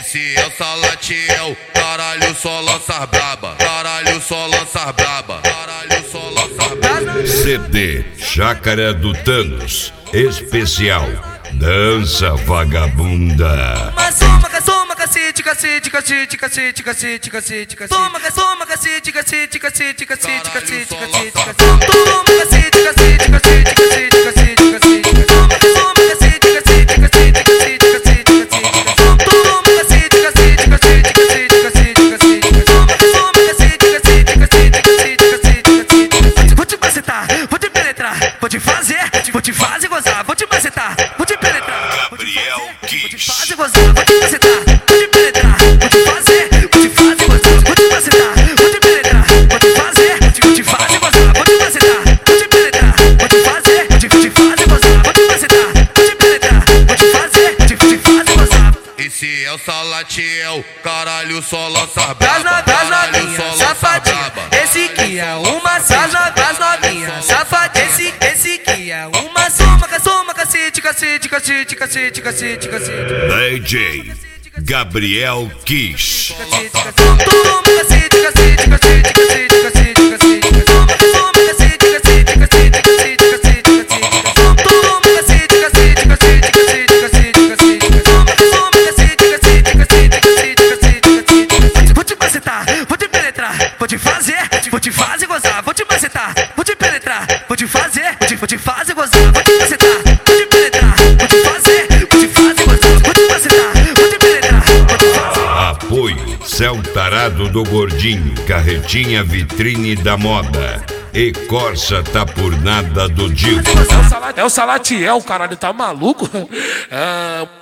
Esse é o Salatiel, caralho, só lança braba. Caralho, só lança braba. Caralho, só lança braba. CD Chácara do Thanos, especial Dança Vagabunda. Toma cacete, cacete, cacete, cacete, cacete, cacete, cacete. Toma cacete, cacete, cacete, cacete, cacete, cacete. Toma cacete, cacete, cacete, cacete, cacete, cacete. Toma cacete, cacete, cacete, cacete, cacete, cacete. Toma cacete, cacete, cacete, cacete, cacete, cacete. Toma cacete, cacete, cacete, cacete, cacete. Vou te macetar, vou te penetrar, vou te fazer gozar, vou te macetar, vou te penetrar. Gabriel Kiss. Vou te fazer gozar, vou te macetar, vou te penetrar, vou te fazer gozar, vou te macetar, vou te penetrar, vou te fazer gozar, vou te macetar, vou te penetrar, vou te fazer gozar, vou te macetar, vou te penetrar, vou te fazer gozar. Esse é o Salatiel, caralho, só lança Das braba. Caralho, novinhas só lança safadinha, braba. esse que é uma das novinhas safadinha, esse que é uma soma cacete, cacete, cacete, cacete, cacete, cacete. DJ Gabriel Kiss. Toma cacete, cacete, cacete, cacete, cacete, cacete. Toma cacete, cacete, cacete, cacete, cacete, cacete. Toma cacete, cacete, cacete, cacete, cacete, cacete. Toma cacete, cacete, cacete, cacete, cacete. Vou te macetar, vou te penetrar, vou te fazer gozar, vou te macetar, vou te penetrar, vou te fazer gozar, vou te macetar, vou te penetrar, vou te fazer gozar, vou te macetar, vou te penetrar, vou te fazer. Apoio Céu Tarado do Gordinho, Carretinha Vitrine da Moda e Corsa Tapurnada do Dil. É o Salatiel, caralho, tá maluco?